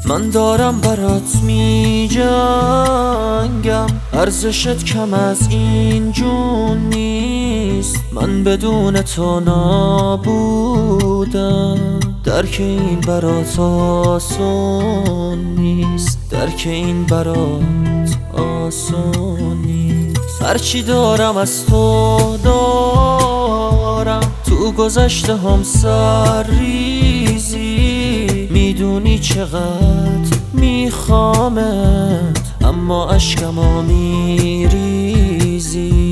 من دارم برات می جنگم، ارزشت کم از این جون نیست. من بدون تو نابودم، درک این برات آسون نیست، درک این برات آسون نیست. هرچی دارم از تو دارم، تو گذشته هم سر ریزی. میدونی چقدر میخوامت، اما اشکمو میریزی.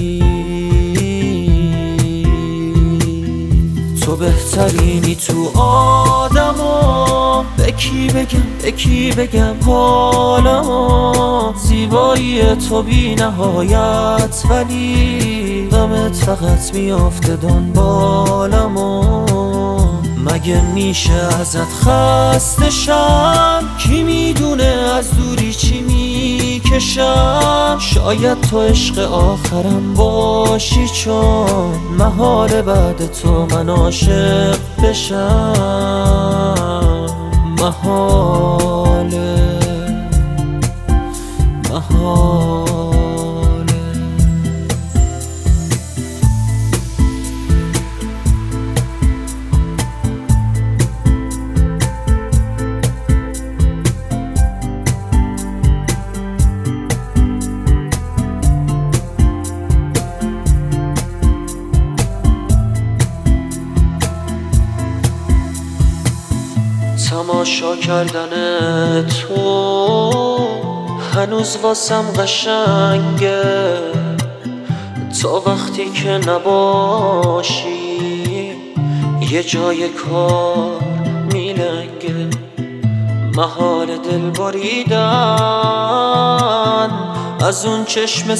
تو بهترینی تو آدما، به کی بگم حالا. زیبایی تو بی نهایت، ولی غمت فقط میافته دنبالمو. مگه میشه ازت خسته شم؟ کی میدونه از دوری چی میکشم؟ شاید تو عشق آخرم باشی، چون محاله بعد تو من عاشق بشم. محاله تماشا کردن تو هنوز واسم قشنگه. تا وقتی که نباشی یه جای کار میلنگه. محال دل بریدن از اون چشم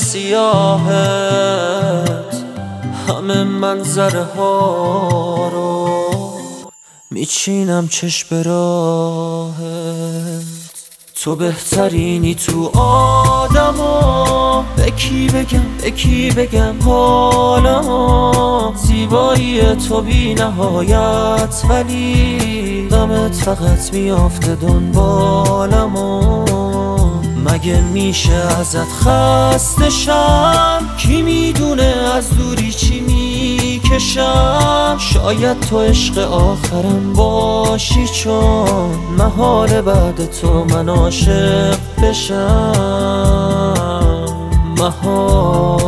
سیاهت، همه منظره ها رو میچینم چشم راهت. تو بهترینی تو آدما، به کی بگم حالا. زیبایی تو بی نهایت، ولی غمت فقط میافته دنبالمو. مگه میشه ازت خسته شم؟ کی میدونه از دوری چی میکشم؟ شاید تو عشق آخرم باشی، چون محاله بعد تو من عاشق بشم. محاله